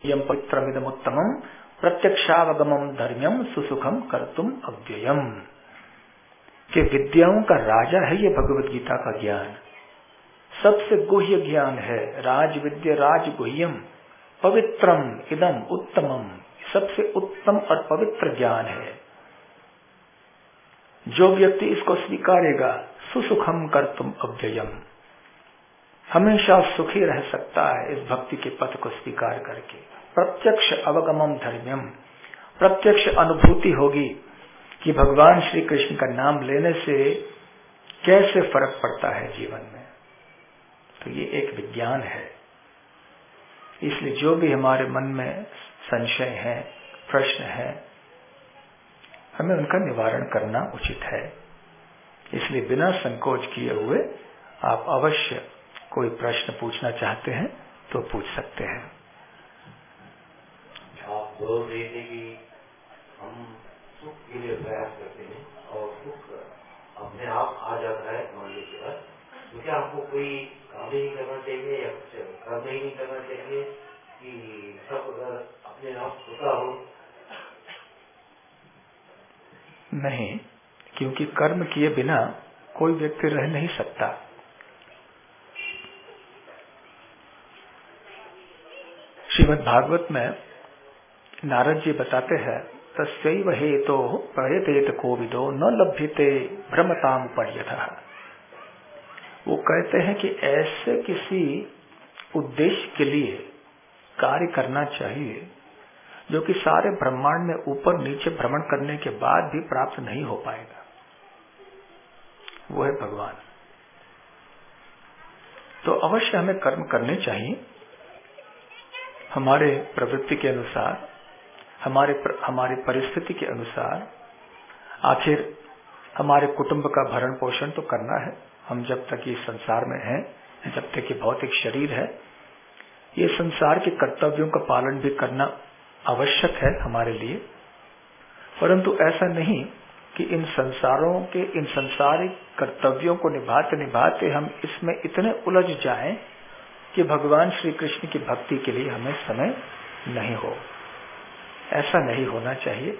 यम पवित्रमिदमुत्तमं प्रत्यक्षावगमं धर्म्यम सुसुखम कर्तुम अव्ययम। कि विद्याओं का राजा है ये भगवत गीता का ज्ञान, सबसे गुह्य ज्ञान है। राज विद्या राज गुह्यम पवित्रम इदम उत्तमम, सबसे उत्तम और पवित्र ज्ञान है। जो व्यक्ति इसको स्वीकारेगा सुसुखम कर्तुम अव्ययम, हमेशा सुखी रह सकता है इस भक्ति के पथ को स्वीकार करके। प्रत्यक्ष अवगमम धर्म्यम, प्रत्यक्ष अनुभूति होगी कि भगवान श्री कृष्ण का नाम लेने से कैसे फर्क पड़ता है जीवन में। तो ये एक विज्ञान है। इसलिए जो भी हमारे मन में संशय है, प्रश्न है, हमें उनका निवारण करना उचित है। इसलिए बिना संकोच किए हुए आप अवश्य कोई प्रश्न पूछना चाहते हैं तो पूछ सकते हैं। आप बोल रहे थे कि हम सुख के लिए प्रयास करते हैं और सुख अपने आप आ जाता है मानने के बाद, तो क्या हमको कोई काम ही नहीं करना चाहिए या कुछ कर्म ही नहीं करना चाहिए कि सब अगर अपने आप होता हो? नहीं, क्योंकि कर्म किए बिना कोई व्यक्ति रह नहीं सकता। श्रीमद् भागवत में नारद जी बताते हैं, तस्यैव हेतोः प्रयतेत कोविदो न लभ्यते भ्रमताम पर्यतः। वो कहते हैं कि ऐसे किसी उद्देश्य के लिए कार्य करना चाहिए जो कि सारे ब्रह्मांड में ऊपर नीचे भ्रमण करने के बाद भी प्राप्त नहीं हो पाएगा। वो है भगवान। तो अवश्य हमें कर्म करने चाहिए हमारे प्रवृत्ति के अनुसार, हमारे परिस्थिति के अनुसार। आखिर हमारे कुटुंब का भरण पोषण तो करना है। हम जब तक इस संसार में हैं, जब तक ये भौतिक शरीर है, ये संसार के कर्तव्यों का पालन भी करना आवश्यक है हमारे लिए। परंतु ऐसा नहीं कि इन संसारिक कर्तव्यों को निभाते निभाते हम इसमें इतने उलझ जाएं कि भगवान श्री कृष्ण की भक्ति के लिए हमें समय नहीं हो। ऐसा नहीं होना चाहिए।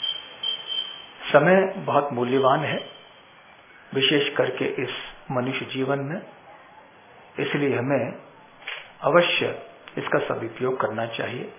समय बहुत मूल्यवान है, विशेष करके इस मनुष्य जीवन में। इसलिए हमें अवश्य इसका सदुपयोग करना चाहिए।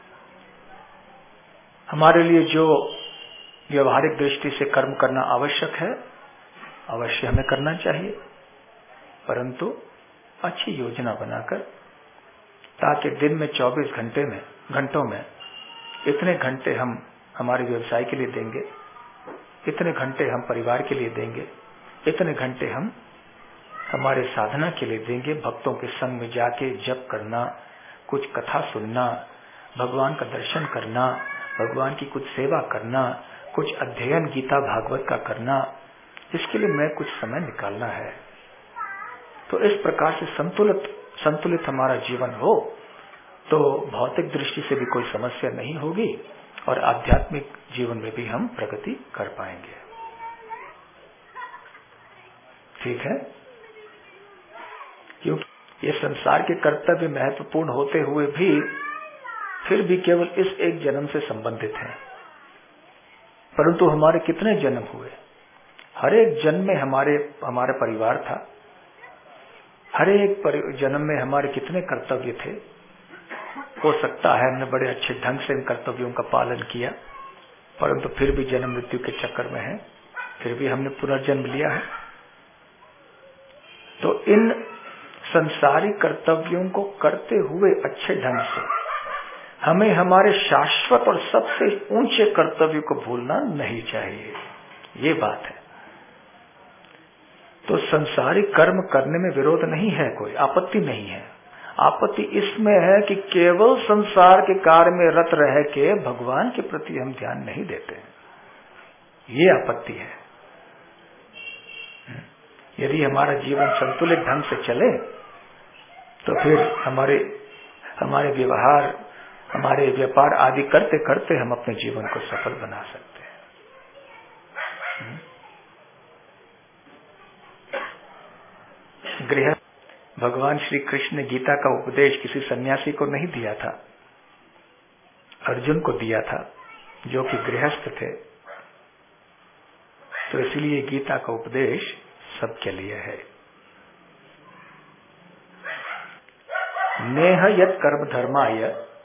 हमारे लिए जो व्यवहारिक दृष्टि से कर्म करना आवश्यक है, अवश्य हमें करना चाहिए, परंतु अच्छी योजना बनाकर, ताकि दिन में 24 घंटों में इतने घंटे हम हमारे व्यवसाय के लिए देंगे, इतने घंटे हम परिवार के लिए देंगे, इतने घंटे हम हमारे साधना के लिए देंगे। भक्तों के संग में जाके जप करना, कुछ कथा सुनना, भगवान का दर्शन करना, भगवान की कुछ सेवा करना, कुछ अध्ययन गीता भागवत का करना, इसके लिए मैं कुछ समय निकालना है। तो इस प्रकार से संतुलित हमारा जीवन हो तो भौतिक दृष्टि से भी कोई समस्या नहीं होगी और आध्यात्मिक जीवन में भी हम प्रगति कर पाएंगे। ठीक है? क्योंकि ये संसार के कर्तव्य महत्वपूर्ण होते हुए भी फिर भी केवल इस एक जन्म से संबंधित है। परंतु हमारे कितने जन्म हुए? हर एक जन्म में हमारा परिवार था। हर एक जन्म में हमारे कितने कर्तव्य थे। हो सकता है हमने बड़े अच्छे ढंग से इन कर्तव्यों का पालन किया, परंतु फिर भी जन्म मृत्यु के चक्कर में है, फिर भी हमने पुनर्जन्म लिया है। तो इन संसारिक कर्तव्यों को करते हुए अच्छे ढंग से हमें हमारे शाश्वत और सबसे ऊंचे कर्तव्य को भूलना नहीं चाहिए। ये बात है। तो संसारिक कर्म करने में विरोध नहीं है, कोई आपत्ति नहीं है। आपत्ति इसमें है कि केवल संसार के कार्य में रत रह के भगवान के प्रति हम ध्यान नहीं देते। ये आपत्ति है। यदि हमारा जीवन संतुलित ढंग से चले तो फिर हमारे व्यवहार, हमारे व्यापार आदि करते करते हम अपने जीवन को सफल बना सकते हैं। गृहस्थ, भगवान श्री कृष्ण ने गीता का उपदेश किसी सन्यासी को नहीं दिया था। अर्जुन को दिया था, जो कि गृहस्थ थे। तो इसलिए गीता का उपदेश सबके लिए है। नेह यत् कर्म धर्माय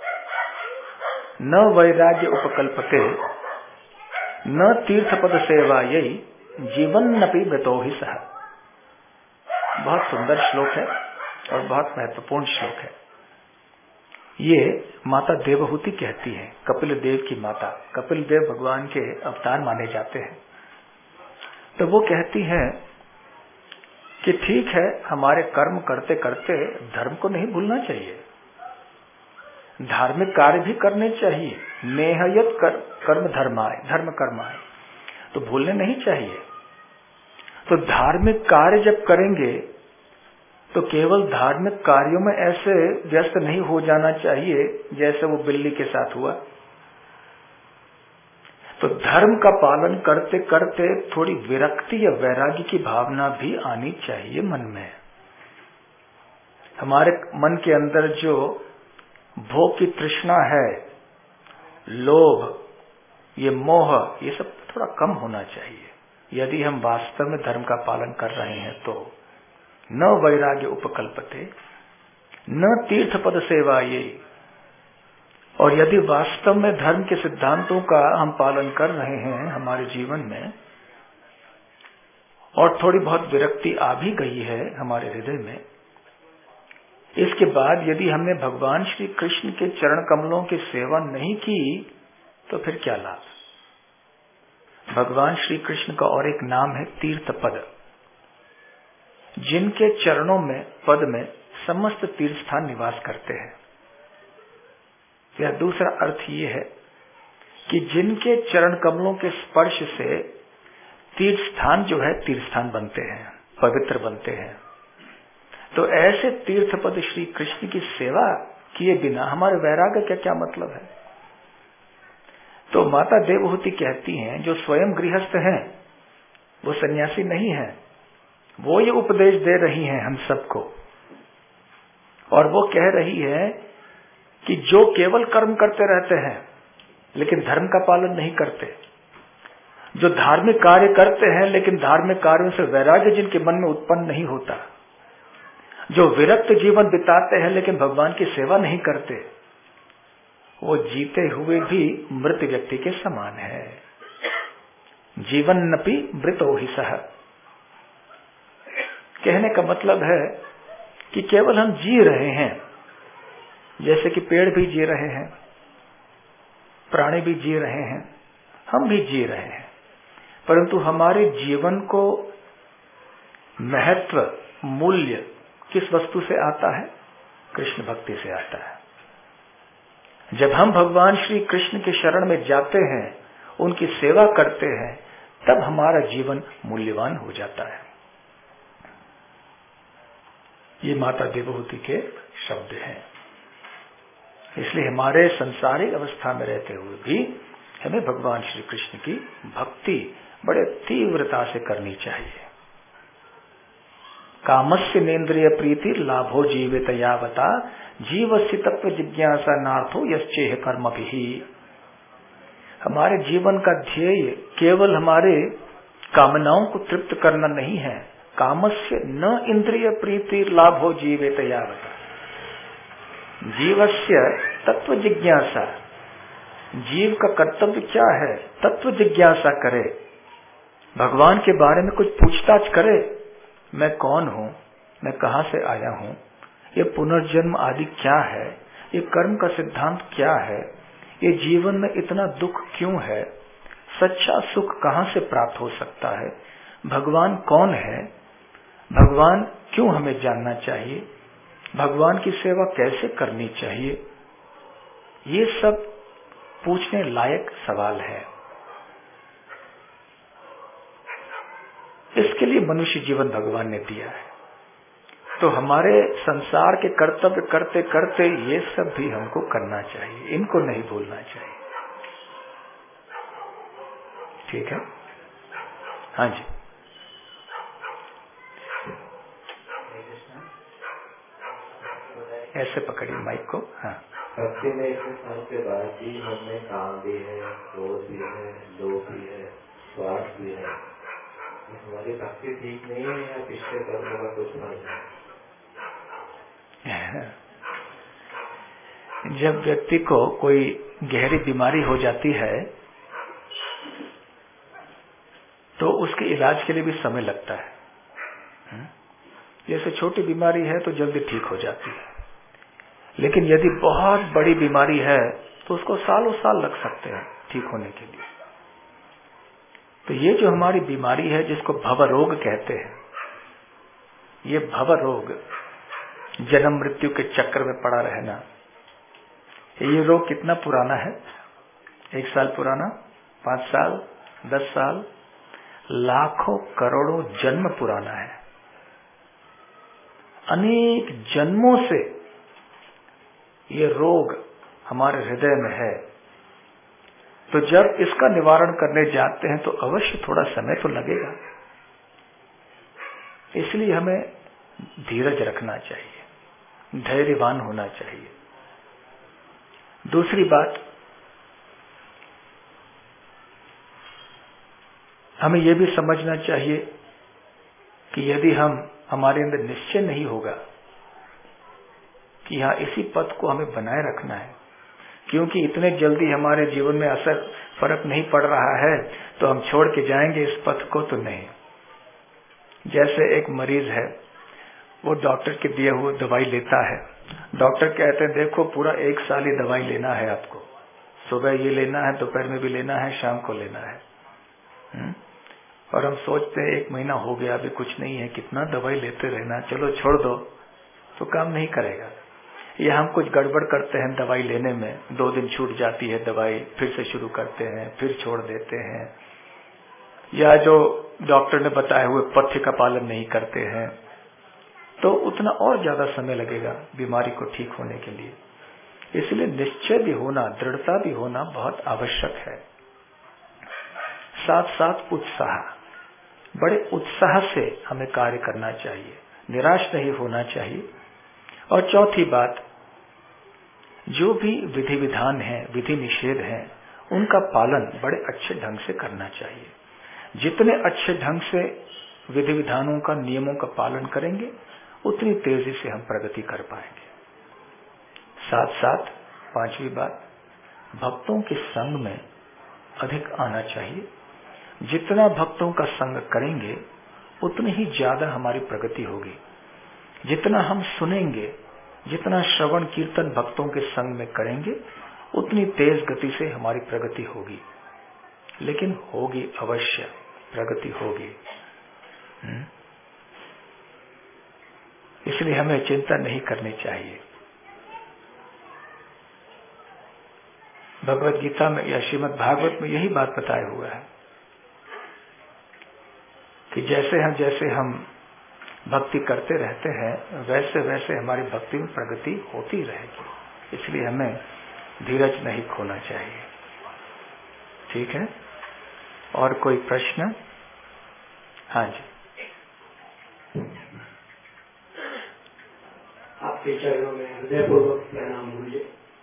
न वैराग्य उपकल्पते न तीर्थपद सेवायै जीवन्नपि मृतो हि सः। बहुत सुंदर श्लोक है और बहुत महत्वपूर्ण श्लोक है। ये माता देवहूति कहती है, कपिल देव की माता। कपिल देव भगवान के अवतार माने जाते हैं। तो वो कहती हैं कि ठीक है, हमारे कर्म करते करते धर्म को नहीं भूलना चाहिए, धार्मिक कार्य भी करने चाहिए। नेहयत कर्म धर्माय, धर्म कर्माय, तो भूलने नहीं चाहिए। तो धार्मिक कार्य जब करेंगे तो केवल धार्मिक कार्यों में ऐसे व्यस्त नहीं हो जाना चाहिए जैसे वो बिल्ली के साथ हुआ। तो धर्म का पालन करते करते थोड़ी विरक्ति या वैराग्य की भावना भी आनी चाहिए मन में। हमारे मन के अंदर जो भोग की तृष्णा है, लोभ, ये मोह, ये सब थोड़ा कम होना चाहिए यदि हम वास्तव में धर्म का पालन कर रहे हैं। तो न वैराग्य उपकल्पते न तीर्थपद सेवा ये, और यदि वास्तव में धर्म के सिद्धांतों का हम पालन कर रहे हैं हमारे जीवन में और थोड़ी बहुत विरक्ति आ भी गई है हमारे हृदय में, इसके बाद यदि हमने भगवान श्री कृष्ण के चरण कमलों की सेवा नहीं की तो फिर क्या लाभ। भगवान श्री कृष्ण का और एक नाम है तीर्थ पद। जिनके चरणों में, पद में समस्त तीर्थ स्थान निवास करते हैं। यह दूसरा अर्थ ये है कि जिनके चरण कमलों के स्पर्श से तीर्थ स्थान जो है तीर्थ स्थान बनते हैं, पवित्र बनते हैं। तो ऐसे तीर्थ पद श्री कृष्ण की सेवा किए बिना हमारे वैराग्य का क्या मतलब है। तो माता देवहूति कहती हैं, जो स्वयं गृहस्थ हैं, वो सन्यासी नहीं है, वो ये उपदेश दे रही हैं हम सबको। और वो कह रही है कि जो केवल कर्म करते रहते हैं लेकिन धर्म का पालन नहीं करते, जो धार्मिक कार्य करते हैं लेकिन धार्मिक कार्यों से वैराग्य जिनके मन में उत्पन्न नहीं होता, जो विरक्त जीवन बिताते हैं लेकिन भगवान की सेवा नहीं करते, वो जीते हुए भी मृत व्यक्ति के समान है। जीवन्नपि मृतो हि सः। कहने का मतलब है कि केवल हम जी रहे हैं, जैसे कि पेड़ भी जी रहे हैं, प्राणी भी जी रहे हैं, हम भी जी रहे हैं, परंतु हमारे जीवन को महत्व, मूल्य किस वस्तु से आता है? कृष्ण भक्ति से आता है। जब हम भगवान श्री कृष्ण के शरण में जाते हैं, उनकी सेवा करते हैं, तब हमारा जीवन मूल्यवान हो जाता है। ये माता देवहूति के शब्द हैं। इसलिए हमारे सांसारिक अवस्था में रहते हुए भी हमें भगवान श्री कृष्ण की भक्ति बड़े तीव्रता से करनी चाहिए। कामस्य नेन्द्रिय प्रीति लाभो जीवित यावता जीवस्य तत्व जिज्ञासा नार्थो यश्चेह कर्म भी। हमारे जीवन का ध्येय केवल हमारे कामनाओं को तृप्त करना नहीं है। कामस्य न इंद्रिय प्रीति लाभो जीवित यावता, जीवस्य तत्व जिज्ञासा। जीव का कर्तव्य क्या है? तत्व जिज्ञासा करे, भगवान के बारे में कुछ पूछताछ करे। मैं कौन हूँ, मैं कहाँ से आया हूँ, ये पुनर्जन्म आदि क्या है, ये कर्म का सिद्धांत क्या है, ये जीवन में इतना दुख क्यों है, सच्चा सुख कहाँ से प्राप्त हो सकता है, भगवान कौन है, भगवान क्यों हमें जानना चाहिए, भगवान की सेवा कैसे करनी चाहिए, ये सब पूछने लायक सवाल है। इसके लिए मनुष्य जीवन भगवान ने दिया है। तो हमारे संसार के कर्तव्य करते करते ये सब भी हमको करना चाहिए, इनको नहीं भूलना चाहिए। ठीक है? हाँ जी। ऐसे पकड़िए माइक को। हाँ, भक्ति में इतने साल के बाद भी मन में काम भी है, क्रोध भी है, लोभ भी है, स्वार्थ भी है, हमारी भक्ति ठीक नहीं है या पिछले कर्मों का कुछ फल है? जब व्यक्ति को कोई गहरी बीमारी हो जाती है तो उसके इलाज के लिए भी समय लगता है। जैसे छोटी बीमारी है तो जल्दी ठीक हो जाती है, लेकिन यदि बहुत बड़ी बीमारी है तो उसको सालों साल लग सकते हैं ठीक होने के लिए। तो ये जो हमारी बीमारी है जिसको भव रोग कहते हैं, ये भव रोग, जन्म मृत्यु के चक्र में पड़ा रहना, ये रोग कितना पुराना है? 1 साल पुराना, 5 साल, 10 साल, लाखों करोड़ों जन्म पुराना है। अनेक जन्मों से ये रोग हमारे हृदय में है। तो जब इसका निवारण करने जाते हैं तो अवश्य थोड़ा समय तो लगेगा। इसलिए हमें धीरज रखना चाहिए, धैर्यवान होना चाहिए। दूसरी बात, हमें यह भी समझना चाहिए कि यदि हमारे अंदर निश्चय नहीं होगा कि हाँ इसी पथ को हमें बनाए रखना है, क्योंकि इतने जल्दी हमारे जीवन में असर फर्क नहीं पड़ रहा है तो हम छोड़ के जाएंगे इस पथ को तो नहीं। जैसे एक मरीज है, वो डॉक्टर के दिए हुए दवाई लेता है। डॉक्टर कहते हैं देखो पूरा 1 साल ही दवाई लेना है आपको, सुबह ये लेना है, दोपहर में भी लेना है, शाम को लेना है। और हम सोचते हैं 1 महीना हो गया, अभी कुछ नहीं है, कितना दवाई लेते रहना, चलो छोड़ दो, तो काम नहीं करेगा। या हम कुछ गड़बड़ करते हैं दवाई लेने में, 2 दिन छूट जाती है दवाई, फिर से शुरू करते हैं, फिर छोड़ देते हैं, या जो डॉक्टर ने बताए हुए पथ्य का पालन नहीं करते हैं, तो उतना और ज्यादा समय लगेगा बीमारी को ठीक होने के लिए। इसलिए निश्चय भी होना, दृढ़ता भी होना बहुत आवश्यक है। साथ साथ उत्साह, बड़े उत्साह से हमें कार्य करना चाहिए, निराश नहीं होना चाहिए। और चौथी बात, जो भी विधि विधान है, विधि निषेध है, उनका पालन बड़े अच्छे ढंग से करना चाहिए। जितने अच्छे ढंग से विधि विधानों का, नियमों का पालन करेंगे उतनी तेजी से हम प्रगति कर पाएंगे। साथ साथ 5वीं बात, भक्तों के संग में अधिक आना चाहिए। जितना भक्तों का संग करेंगे उतनी ही ज्यादा हमारी प्रगति होगी। जितना हम सुनेंगे, जितना श्रवण कीर्तन भक्तों के संग में करेंगे उतनी तेज गति से हमारी प्रगति होगी। लेकिन होगी अवश्य, प्रगति होगी। इसलिए हमें चिंता नहीं करनी चाहिए। भगवत गीता में या श्रीमद् भागवत में यही बात बताया हुआ है कि जैसे हम भक्ति करते रहते हैं वैसे वैसे हमारी भक्ति में प्रगति होती रहेगी। इसलिए हमें धीरज नहीं खोना चाहिए। ठीक है, और कोई प्रश्न? हाँ जी। आपके चरणों में हृदयपूर्वक प्रणाम गुरुजी।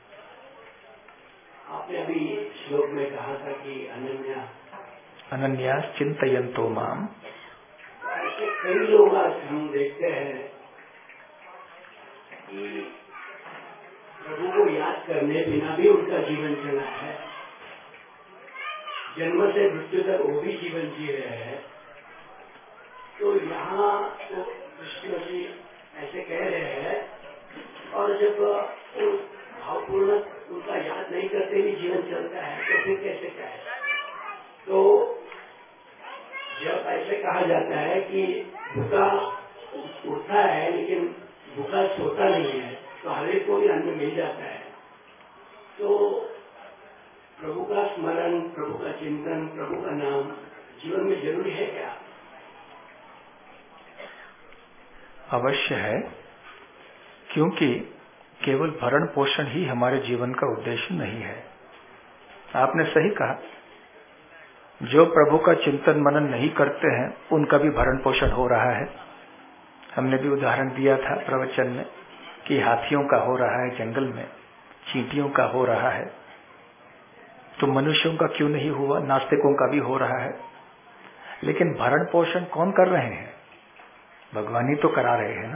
आपने अभी श्लोक में कहा था कि अनन्यास चिंतयन्तो माम। ऐसे कई लोग आज हम देखते हैं कि प्रभु को याद करने बिना भी उनका जीवन चला है, जन्म से मृत्यु तक वो भी जीवन जी रहे हैं। तो यहाँ तो कृष्ण जी ऐसे कह रहे हैं, और जब भावपूर्ण उनका याद नहीं करते भी जीवन चलता है तो फिर कैसे कहे? तो जब ऐसे कहा जाता है कि भूखा उठता है लेकिन भूखा सोता नहीं है, तो हर एक को भी अन्न मिल जाता है। तो प्रभु का स्मरण, प्रभु का चिंतन, प्रभु का नाम जीवन में जरूरी है क्या? अवश्य है, क्योंकि केवल भरण पोषण ही हमारे जीवन का उद्देश्य नहीं है। आपने सही कहा, जो प्रभु का चिंतन मनन नहीं करते हैं उनका भी भरण पोषण हो रहा है। हमने भी उदाहरण दिया था प्रवचन में कि हाथियों का हो रहा है जंगल में, चींटियों का हो रहा है, तो मनुष्यों का क्यों नहीं हुआ? नास्तिकों का भी हो रहा है। लेकिन भरण पोषण कौन कर रहे हैं? भगवान ही तो करा रहे हैं ना।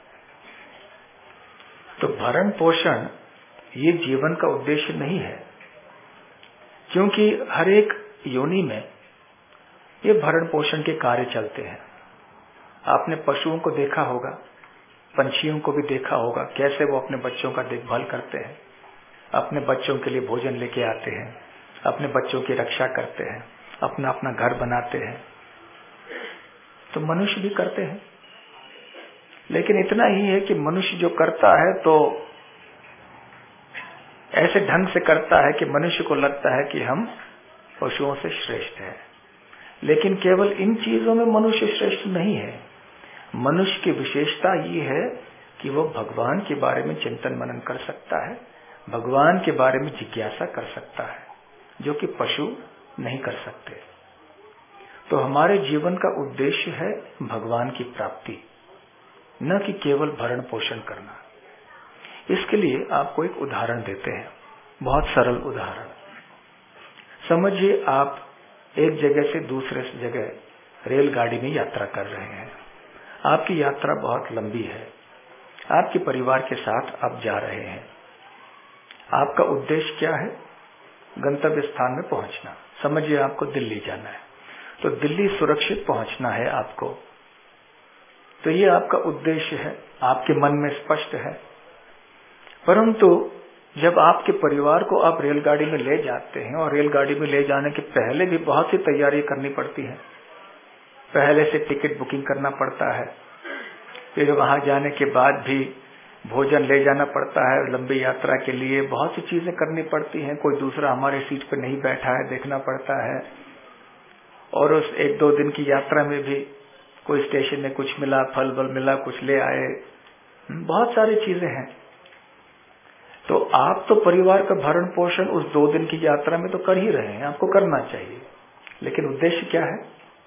तो भरण पोषण ये जीवन का उद्देश्य नहीं है, क्योंकि हर एक योनि में ये भरण पोषण के कार्य चलते हैं। आपने पशुओं को देखा होगा, पंछियों को भी देखा होगा, कैसे वो अपने बच्चों का देखभाल करते हैं, अपने बच्चों के लिए भोजन लेके आते हैं, अपने बच्चों की रक्षा करते हैं, अपना अपना घर बनाते हैं। तो मनुष्य भी करते हैं, लेकिन इतना ही है कि मनुष्य जो करता है तो ऐसे ढंग से करता है कि मनुष्य को लगता है कि हम पशुओं से श्रेष्ठ हैं। लेकिन केवल इन चीजों में मनुष्य श्रेष्ठ नहीं है। मनुष्य की विशेषता ये है कि वो भगवान के बारे में चिंतन मनन कर सकता है, भगवान के बारे में जिज्ञासा कर सकता है, जो कि पशु नहीं कर सकते। तो हमारे जीवन का उद्देश्य है भगवान की प्राप्ति, न कि केवल भरण पोषण करना। इसके लिए आपको एक उदाहरण देते हैं, बहुत सरल उदाहरण। समझिए आप एक जगह से दूसरे जगह रेलगाड़ी में यात्रा कर रहे हैं। आपकी यात्रा बहुत लंबी है, आपके परिवार के साथ आप जा रहे हैं। आपका उद्देश्य क्या है? गंतव्य स्थान में पहुंचना। समझिए आपको दिल्ली जाना है, तो दिल्ली सुरक्षित पहुंचना है आपको। तो ये आपका उद्देश्य है, आपके मन में स्पष्ट है। परंतु जब आपके परिवार को आप रेलगाड़ी में ले जाते हैं, और रेलगाड़ी में ले जाने के पहले भी बहुत सी तैयारी करनी पड़ती है। पहले से टिकट बुकिंग करना पड़ता है, फिर वहां जाने के बाद भी भोजन ले जाना पड़ता है। लंबी यात्रा के लिए बहुत सी चीजें करनी पड़ती हैं। कोई दूसरा हमारे सीट पर नहीं बैठा है, देखना पड़ता है। और उस 1-2 दिन की यात्रा में भी कोई स्टेशन में कुछ मिला, फल वल मिला, कुछ ले आए, बहुत सारी चीजें हैं। तो आप तो परिवार का भरण पोषण उस 2 दिन की यात्रा में तो कर ही रहे हैं, आपको करना चाहिए। लेकिन उद्देश्य क्या है?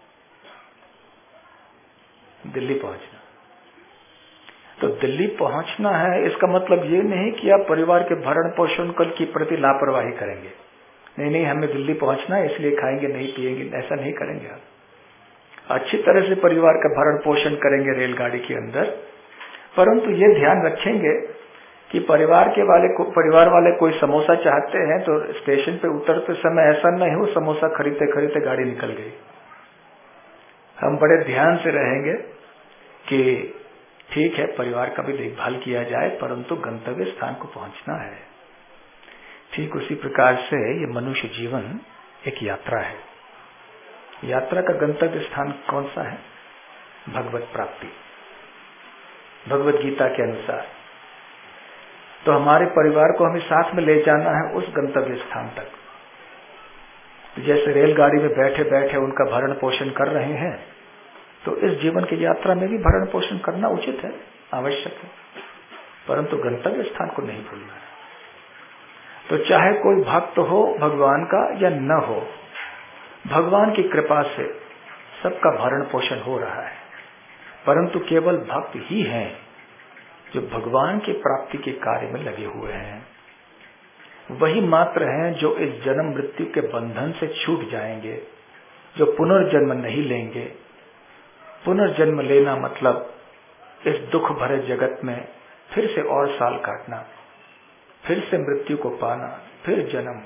दिल्ली पहुंचना। तो दिल्ली पहुंचना है, इसका मतलब ये नहीं कि आप परिवार के भरण पोषण के प्रति लापरवाही करेंगे। नहीं, हमें दिल्ली पहुंचना है इसलिए खाएंगे नहीं पिएंगे, ऐसा नहीं करेंगे आप। अच्छी तरह से परिवार का भरण पोषण करेंगे रेलगाड़ी के अंदर, परंतु ये ध्यान रखेंगे कि परिवार वाले कोई समोसा चाहते हैं तो स्टेशन पे उतरते समय ऐसा नहीं हो समोसा खरीदते खरीदते गाड़ी निकल गई। हम बड़े ध्यान से रहेंगे कि ठीक है, परिवार का भी देखभाल किया जाए, परंतु गंतव्य स्थान को पहुंचना है। ठीक उसी प्रकार से ये मनुष्य जीवन एक यात्रा है। यात्रा का गंतव्य स्थान कौन सा है? भगवत प्राप्ति, भगवत गीता के अनुसार। तो हमारे परिवार को हमें साथ में ले जाना है उस गंतव्य स्थान तक। जैसे रेलगाड़ी में बैठे बैठे उनका भरण पोषण कर रहे हैं, तो इस जीवन की यात्रा में भी भरण पोषण करना उचित है, आवश्यक है, परंतु गंतव्य स्थान को नहीं भूलना है। तो चाहे कोई भक्त हो भगवान का या न हो, भगवान की कृपा से सबका भरण पोषण हो रहा है। परंतु केवल भक्त ही हैं जो भगवान की प्राप्ति के कार्य में लगे हुए हैं। वही मात्र हैं जो इस जन्म मृत्यु के बंधन से छूट जाएंगे, जो पुनर्जन्म नहीं लेंगे। पुनर्जन्म लेना मतलब इस दुख भरे जगत में फिर से और साल काटना, फिर से मृत्यु को पाना, फिर जन्म।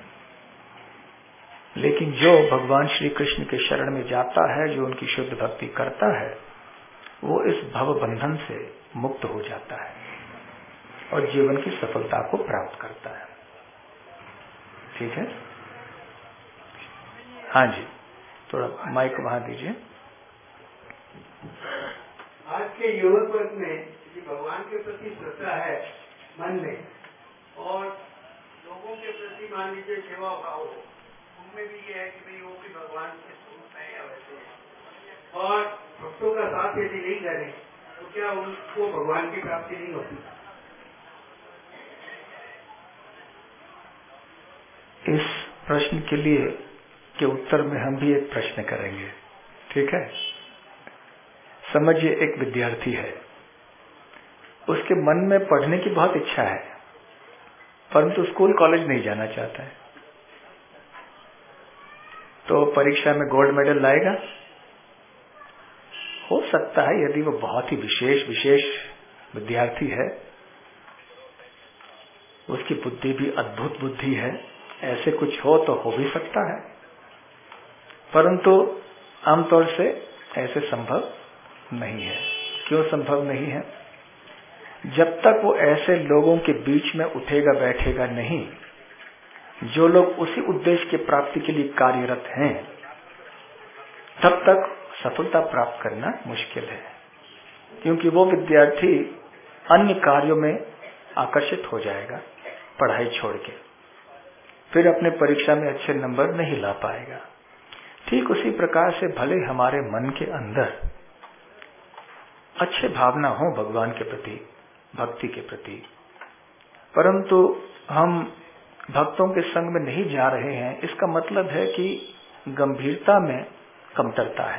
लेकिन जो भगवान श्री कृष्ण के शरण में जाता है, जो उनकी शुद्ध भक्ति करता है, वो इस भव बंधन से मुक्त हो जाता है और जीवन की सफलता को प्राप्त करता है। ठीक है? हाँ जी, थोड़ा माइक वहां दीजिए। आज के युवक वर्ग में भगवान के प्रति श्रद्धा है मन में, और लोगों के प्रति मान लीजिए सेवा भाव, उनमें भी ये है कि भाई वो भी भगवान के स्वरूप है या वैसे है, और भक्तों का साथ यदि नहीं करें तो क्या उनको भगवान की प्राप्ति नहीं होती? इस प्रश्न के लिए के उत्तर में हम भी एक प्रश्न करेंगे। ठीक है? समझिए, एक विद्यार्थी है, उसके मन में पढ़ने की बहुत इच्छा है, परंतु स्कूल कॉलेज नहीं जाना चाहता है, तो परीक्षा में गोल्ड मेडल लाएगा? हो सकता है यदि वो बहुत ही विशेष विद्यार्थी है, उसकी बुद्धि भी अद्भुत बुद्धि है, ऐसे कुछ हो तो हो भी सकता है, परंतु आमतौर से ऐसे संभव नहीं है। क्यों संभव नहीं है? जब तक वो ऐसे लोगों के बीच में उठेगा बैठेगा नहीं जो लोग उसी उद्देश्य की प्राप्ति के लिए कार्यरत हैं, तब तक सफलता प्राप्त करना मुश्किल है, क्योंकि वो विद्यार्थी अन्य कार्यों में आकर्षित हो जाएगा, पढ़ाई छोड़ के फिर अपने परीक्षा में अच्छे नंबर नहीं ला पाएगा। ठीक उसी प्रकार से भले हमारे मन के अंदर अच्छे भावना हो भगवान के प्रति, भक्ति के प्रति, परंतु हम भक्तों के संग में नहीं जा रहे हैं, इसका मतलब है कि गंभीरता में कमतरता है।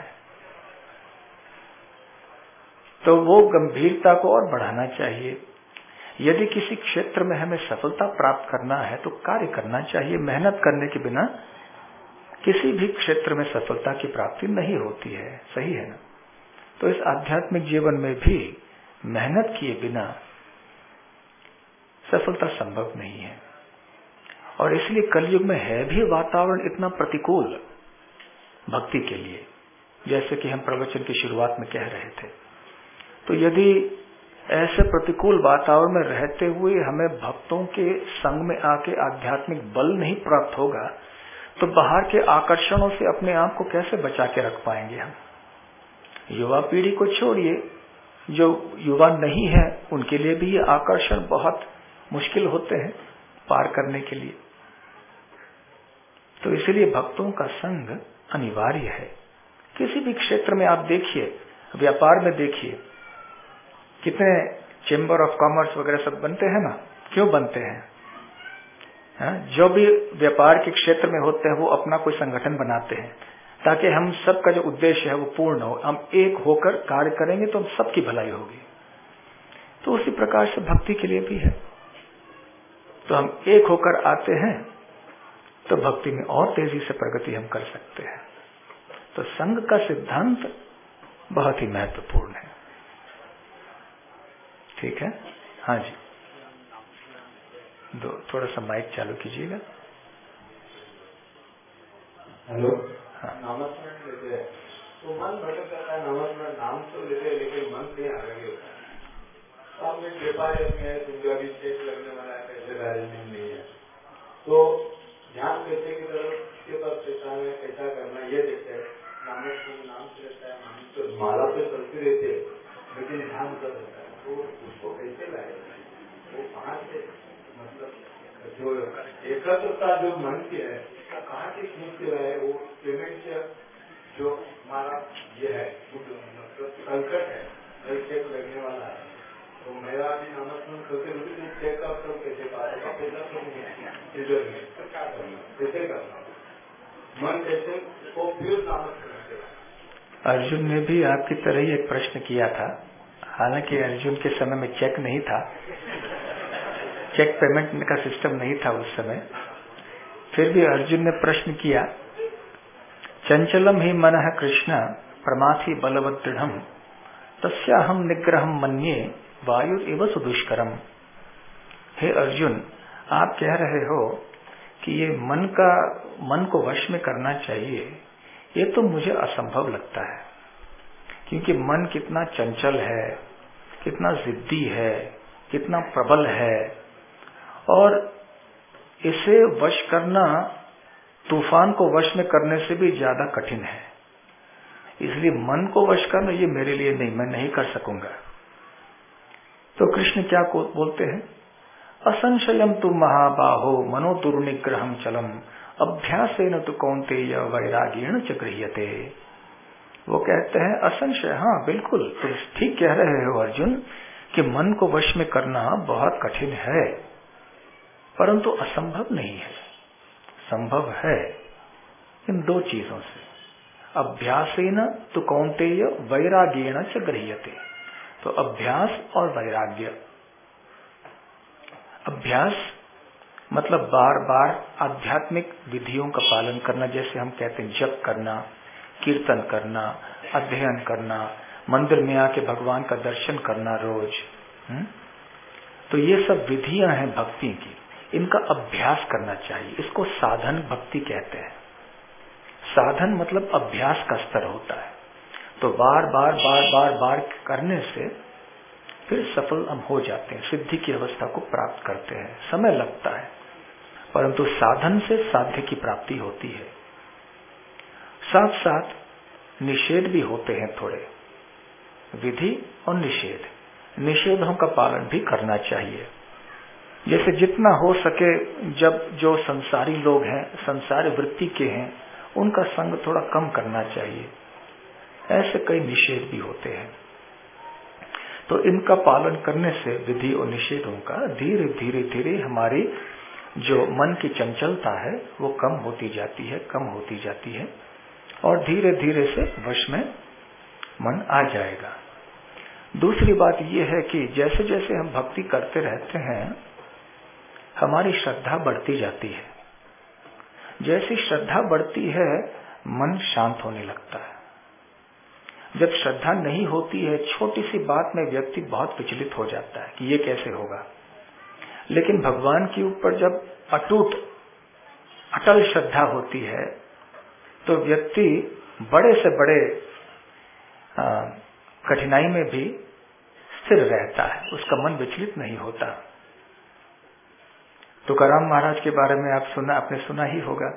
तो वो गंभीरता को और बढ़ाना चाहिए। यदि किसी क्षेत्र में हमें सफलता प्राप्त करना है तो कार्य करना चाहिए। मेहनत करने के बिना किसी भी क्षेत्र में सफलता की प्राप्ति नहीं होती है, सही है ना? तो इस आध्यात्मिक जीवन में भी मेहनत किए बिना सफलता संभव नहीं है। और इसलिए कलयुग में है भी वातावरण इतना प्रतिकूल भक्ति के लिए, जैसे कि हम प्रवचन की शुरुआत में कह रहे थे। तो यदि ऐसे प्रतिकूल वातावरण में रहते हुए हमें भक्तों के संग में आके आध्यात्मिक बल नहीं प्राप्त होगा, तो बाहर के आकर्षणों से अपने आप को कैसे बचा के रख पाएंगे हम? युवा पीढ़ी को छोड़िए, जो युवा नहीं है उनके लिए भी ये आकर्षण बहुत मुश्किल होते हैं पार करने के लिए। तो इसलिए भक्तों का संग अनिवार्य है। किसी भी क्षेत्र में आप देखिए, व्यापार में देखिए, कितने चेंबर ऑफ कॉमर्स वगैरह सब बनते हैं ना। क्यों बनते हैं? जो भी व्यापार के क्षेत्र में होते हैं वो अपना कोई संगठन बनाते हैं ताकि हम सबका जो उद्देश्य है वो पूर्ण हो, हम एक होकर कार्य करेंगे तो हम सबकी भलाई होगी। तो उसी प्रकार से भक्ति के लिए भी है। तो हम एक होकर आते हैं तो भक्ति में और तेजी से प्रगति हम कर सकते हैं। तो संघ का सिद्धांत बहुत ही महत्वपूर्ण है। ठीक है? हाँ जी, थोड़ा सा माइक चालू कीजिएगा। हेलो, हाँ। नामस्मरण लेते हैं तो मन भटक जाता है। नामस्मरण नाम तो लेते हैं लेकिन मन से आगे होता है। आप में व्यापारी अपने पंजाबी चेक लगने वाला है, पैसे मैनेजमेंट नहीं है, तो ध्यान पैसे की तरफ के पास पैसा है, कैसा करना ये देखते हैं। नामस्मरण नाम से रहता है, नाम तो माला तो चलती रहती है लेकिन ध्यान कर रहता है, तो उसको कैसे लाए? वो कहाँ से, मतलब जो एकत्रता जो मन की है कहाँ से खींच के रहे? वो पेमेंट से जो हमारा ये है मतलब संकट है, चेक लगने वाला है, तो मेरा भी नामस्मरण करते हुए चेक का तो कैसे पाएगा? पैसा तो नहीं है, तो क्या करना, कैसे करना? मन कैसे वो फिर नामस्मरण करेगा? अर्जुन ने भी आपकी तरह ही एक प्रश्न किया था। हालांकि अर्जुन के समय में चेक नहीं था, चेक पेमेंट का सिस्टम नहीं था उस समय, फिर भी अर्जुन ने प्रश्न किया, चंचलम ही मनः कृष्ण प्रमाथि बलवत् दृढ़म् तस्याहं निग्रहं मन्ये वायुरेव सुदुष्करम्। हे अर्जुन, आप कह रहे हो कि ये मन को वश में करना चाहिए, ये तो मुझे असंभव लगता है, क्योंकि मन कितना चंचल है, कितना जिद्दी है, कितना प्रबल है, और इसे वश करना तूफान को वश में करने से भी ज्यादा कठिन है। इसलिए मन को वश करना ये मेरे लिए नहीं, मैं नहीं कर सकूंगा। तो कृष्ण क्या बोलते हैं? असंशयम तु महाबाहो मनो दुर्निग्रहम चलम अभ्यासेन तु कौन्तेय वैराग्येण च गृह्यते। वो कहते हैं असंशय, हाँ बिल्कुल तुम ठीक कह रहे हो अर्जुन कि मन को वश में करना बहुत कठिन है, परंतु असंभव नहीं है, संभव है इन दो चीजों से। अभ्यासेन तु कौन्तेय वैराग्येण च गृह्यते। तो अभ्यास और वैराग्य, अभ्यास मतलब बार बार आध्यात्मिक विधियों का पालन करना, जैसे हम कहते हैं जप करना, कीर्तन करना, अध्ययन करना, मंदिर में आके भगवान का दर्शन करना रोज। तो ये सब विधियां हैं भक्ति की, इनका अभ्यास करना चाहिए। इसको साधन भक्ति कहते हैं। साधन मतलब अभ्यास का स्तर होता है। तो बार बार बार बार बार करने से फिर सफल हम हो जाते हैं, सिद्धि की अवस्था को प्राप्त करते हैं। समय लगता है, परंतु साधन से साध्य की प्राप्ति होती है। साथ साथ निषेध भी होते हैं थोड़े, विधि और निषेध। निषेधों का पालन भी करना चाहिए। जैसे जितना हो सके, जब जो संसारी लोग हैं, संसारी वृत्ति के हैं, उनका संग थोड़ा कम करना चाहिए। ऐसे कई निषेध भी होते हैं। तो इनका पालन करने से, विधि और निषेधों का, धीरे धीरे धीरे हमारी जो मन की चंचलता है वो कम होती जाती है, कम होती जाती है, और धीरे धीरे से वश में मन आ जाएगा। दूसरी बात यह है कि जैसे जैसे हम भक्ति करते रहते हैं, हमारी श्रद्धा बढ़ती जाती है। जैसी श्रद्धा बढ़ती है, मन शांत होने लगता है। जब श्रद्धा नहीं होती है, छोटी सी बात में व्यक्ति बहुत विचलित हो जाता है कि ये कैसे होगा। लेकिन भगवान के ऊपर जब अटल श्रद्धा होती है, तो व्यक्ति बड़े से बड़े कठिनाई में भी स्थिर रहता है, उसका मन विचलित नहीं होता। तुकाराम महाराज के बारे में आपने सुना ही होगा।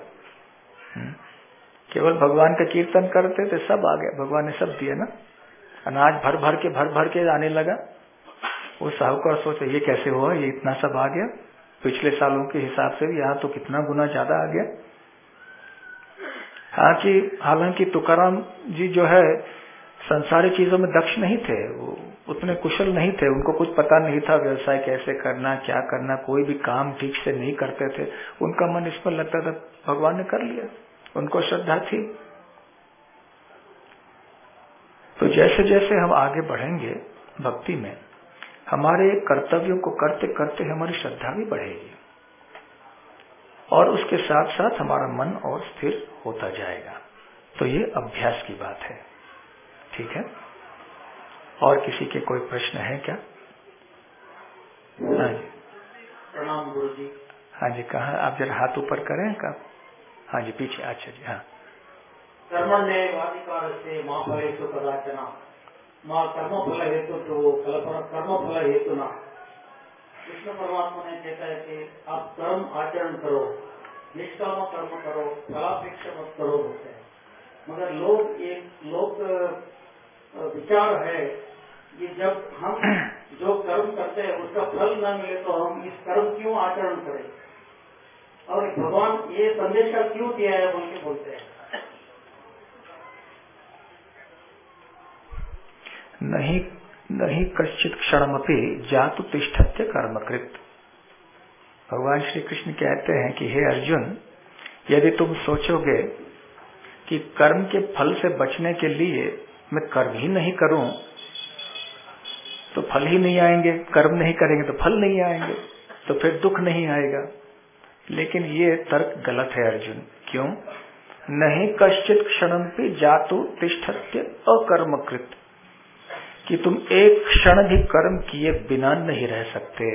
केवल भगवान का कीर्तन करते थे, सब आ गया, भगवान ने सब दिया ना। अनाज भर भर के आने लगा। वो साहूकार सोचे ये कैसे हुआ, ये इतना सब आ गया। पिछले सालों के हिसाब से यहाँ तो कितना गुना ज्यादा आ गया। हालांकि तुकाराम जी जो है संसारी चीजों में दक्ष नहीं थे, वो उतने कुशल नहीं थे, उनको कुछ पता नहीं था व्यवसाय कैसे करना, क्या करना, कोई भी काम ठीक से नहीं करते थे। उनका मन इस पर लगता था भगवान ने कर लिया, उनको श्रद्धा थी। तो जैसे जैसे हम आगे बढ़ेंगे भक्ति में, हमारे कर्तव्यों को करते करते हमारी श्रद्धा भी बढ़ेगी, और उसके साथ साथ हमारा मन और स्थिर होता जाएगा। तो ये अभ्यास की बात है। ठीक है, और किसी के कोई प्रश्न है क्या? हाँ जी, प्रणाम गुरु जी। हाँ जी, कहाँ आप जरा हाथ ऊपर करें का? हाँ जी, पीछे। अच्छा जी, हाँ। कर्मण्येवाधिकार से मां फलेषु कदाचन मां कर्मफल हेतु तो कर्मफल हेतु ना। कृष्ण परमात्मा ने कहता है कि आप कर्म आचरण करो, निष्काम कर्म करो, फलापेक्षा मत करो होते हैं। मगर लोग विचार है कि जब हम जो कर्म करते हैं उसका फल न मिले तो हम इस कर्म क्यों आचरण करें, और भगवान ये संदेश का क्यों दिया है बोल के बोलते हैं। नहीं कश्चित क्षणमपि जातु तिष्ठत्य कर्मकृत। भगवान श्री कृष्ण कहते हैं कि हे अर्जुन, यदि तुम सोचोगे कि कर्म के फल से बचने के लिए मैं कर्म ही नहीं करूं तो फल ही नहीं आएंगे, कर्म नहीं करेंगे तो फल नहीं आएंगे, तो फिर दुख नहीं आएगा। लेकिन ये तर्क गलत है अर्जुन। क्यों? नहीं कश्चित क्षणमपि जातु तिष्ठत्य अकर्मकृत, कि तुम एक क्षण भी कर्म किए बिना नहीं रह सकते,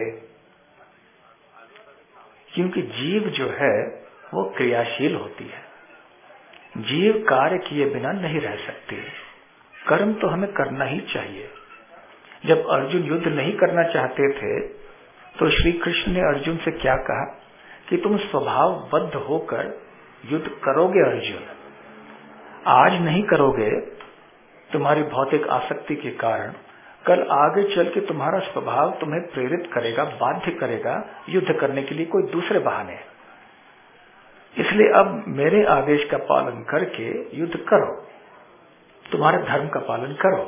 क्योंकि जीव जो है वो क्रियाशील होती है। जीव कार्य किए बिना नहीं रह सकती। कर्म तो हमें करना ही चाहिए। जब अर्जुन युद्ध नहीं करना चाहते थे तो श्री कृष्ण ने अर्जुन से क्या कहा कि तुम स्वभावबद्ध होकर युद्ध करोगे अर्जुन, आज नहीं करोगे तुम्हारी भौतिक आसक्ति के कारण, कल आगे चल के तुम्हारा स्वभाव तुम्हें प्रेरित करेगा, बाध्य करेगा युद्ध करने के लिए कोई दूसरे बहाने। इसलिए अब मेरे आदेश का पालन करके युद्ध करो, तुम्हारे धर्म का पालन करो।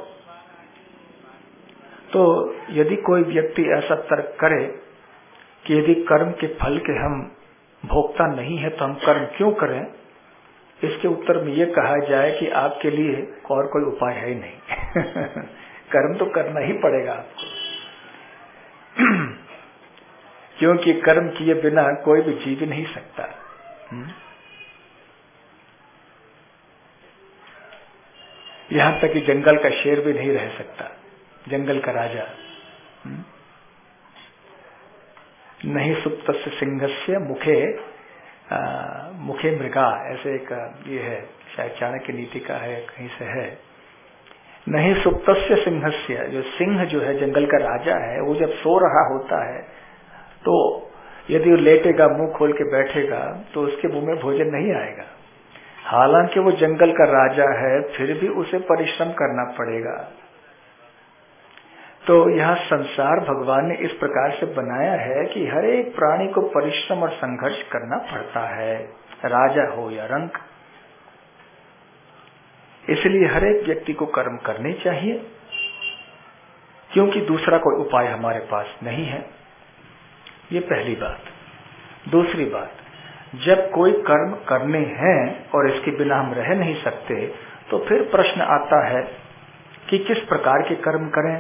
तो यदि कोई व्यक्ति ऐसा तर्क करे कि यदि कर्म के फल के हम भोक्ता नहीं है तो हम कर्म क्यों करें, इसके उत्तर में ये कहा जाए कि आपके लिए और कोई उपाय है ही नहीं। कर्म तो करना ही पड़ेगा आपको। क्योंकि कर्म किए बिना कोई भी जी भी नहीं सकता। यहां तक कि जंगल का शेर भी नहीं रह सकता, जंगल का राजा। नहीं सुप्तस्य सिंहस्य मुखे मुखे मृगा, ऐसे एक ये है, शायद चाणक्य नीति का है, कहीं से है। नहीं सुप्तस्य सिंहस्य, जो सिंह जो है जंगल का राजा है, वो जब सो रहा होता है तो यदि वो लेटेगा, मुंह खोल के बैठेगा, तो उसके मुंह में भोजन नहीं आएगा। हालांकि वो जंगल का राजा है, फिर भी उसे परिश्रम करना पड़ेगा। तो यह संसार भगवान ने इस प्रकार से बनाया है कि हर एक प्राणी को परिश्रम और संघर्ष करना पड़ता है, राजा हो या रंक। इसलिए हर एक व्यक्ति को कर्म करने चाहिए, क्योंकि दूसरा कोई उपाय हमारे पास नहीं है। ये पहली बात। दूसरी बात, जब कोई कर्म करने हैं और इसके बिना हम रह नहीं सकते, तो फिर प्रश्न आता है कि किस प्रकार के कर्म करें।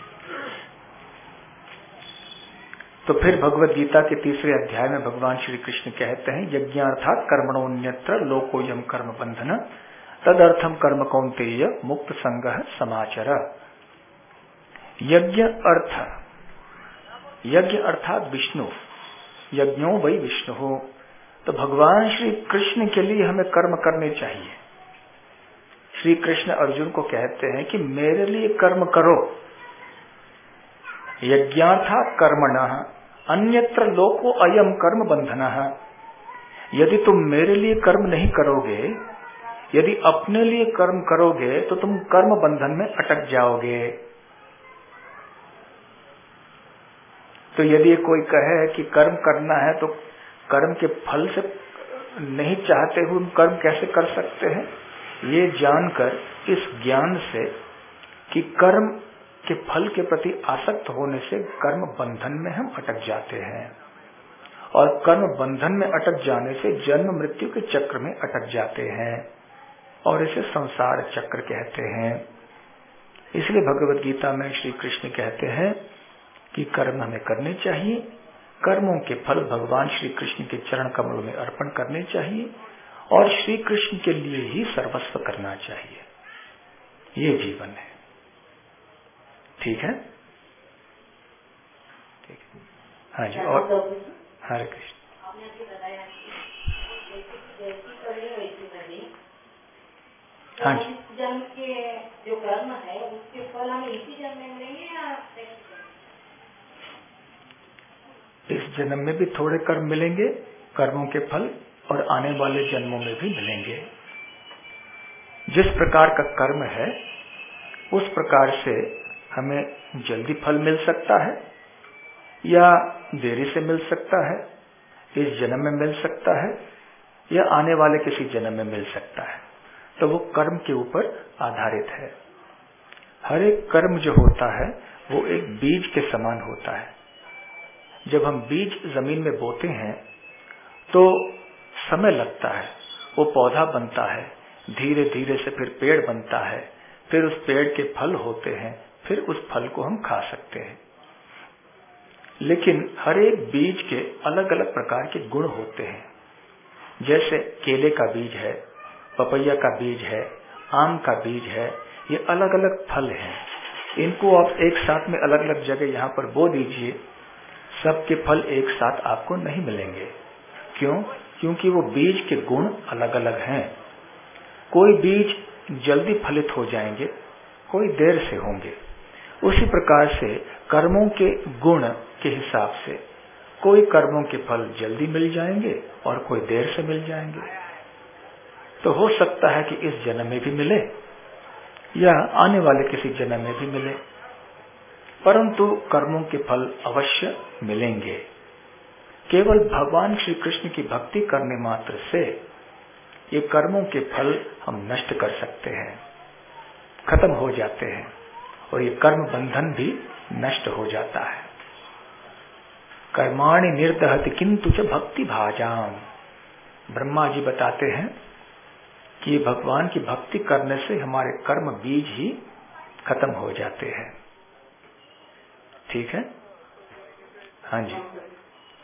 तो फिर भगवद गीता के 3रे अध्याय में भगवान श्री कृष्ण कहते हैं, यज्ञार्थात् कर्मणोऽन्यत्र लोकोऽयं कर्म बंधन तदर्थम कर्म कौन्तेय मुक्त संगः समाचर। यज्ञ अर्थात विष्णु, यज्ञो वै विष्णु। तो भगवान श्री कृष्ण के लिए हमें कर्म करने चाहिए। श्री कृष्ण अर्जुन को कहते हैं कि मेरे लिए कर्म करो। यज्ञार्थात् कर्मणः अन्यत्र लोको अयम कर्म बंधनः। यदि तुम मेरे लिए कर्म नहीं करोगे, यदि अपने लिए कर्म करोगे, तो तुम कर्म बंधन में अटक जाओगे। तो यदि कोई कहे कि कर्म करना है, तो कर्म के फल से नहीं चाहते हुए हम कर्म कैसे कर सकते हैं? ये जानकर, इस ज्ञान से कि कर्म के फल के प्रति आसक्त होने से कर्म बंधन में हम अटक जाते हैं, और कर्म बंधन में अटक जाने से जन्म मृत्यु के चक्र में अटक जाते हैं, और इसे संसार चक्र कहते हैं। इसलिए भगवद गीता में श्री कृष्ण कहते हैं कि कर्म हमें करने चाहिए, कर्मों के फल भगवान श्री कृष्ण के चरण कमलों में अर्पण करने चाहिए, और श्री कृष्ण के लिए ही सर्वस्व करना चाहिए। ये जीवन है। ठीक है? ठीक है। हाँ जी। और हरे कृष्ण। आपने अभी बताया हाँ जी। इस जन्म के जो कर्म है उसके फल हमें इसी जन्म में मिलेंगे या इस जन्म में भी थोड़े कर्म मिलेंगे, कर्मों के फल, और आने वाले जन्मों में भी मिलेंगे। जिस प्रकार का कर्म है उस प्रकार से हमें जल्दी फल मिल सकता है या देरी से मिल सकता है, इस जन्म में मिल सकता है या आने वाले किसी जन्म में मिल सकता है। तो वो कर्म के ऊपर आधारित है। हर एक कर्म जो होता है वो एक बीज के समान होता है। जब हम बीज जमीन में बोते हैं तो समय लगता है, वो पौधा बनता है, धीरे धीरे से फिर पेड़ बनता है, फिर उस पेड़ के फल होते हैं, फिर उस फल को हम खा सकते हैं। लेकिन हर एक बीज के अलग अलग प्रकार के गुण होते हैं। जैसे केले का बीज है, पपैया का बीज है, आम का बीज है, ये अलग अलग फल हैं। इनको आप एक साथ में अलग अलग जगह यहाँ पर बो दीजिए, सबके फल एक साथ आपको नहीं मिलेंगे। क्यों? क्योंकि वो बीज के गुण अलग अलग हैं। कोई बीज जल्दी फलित हो जाएंगे, कोई देर से होंगे। उसी प्रकार से कर्मों के गुण के हिसाब से कोई कर्मों के फल जल्दी मिल जाएंगे और कोई देर से मिल जाएंगे। तो हो सकता है कि इस जन्म में भी मिले या आने वाले किसी जन्म में भी मिले, परंतु कर्मों के फल अवश्य मिलेंगे। केवल भगवान श्री कृष्ण की भक्ति करने मात्र से ये कर्मों के फल हम नष्ट कर सकते हैं, खत्म हो जाते हैं, और ये कर्म बंधन भी नष्ट हो जाता है। कर्माणि निर्दहति किंतु च भक्ति भाजाम। ब्रह्मा जी बताते हैं कि भगवान की भक्ति करने से हमारे कर्म बीज ही खत्म हो जाते हैं। ठीक है? हाँ जी।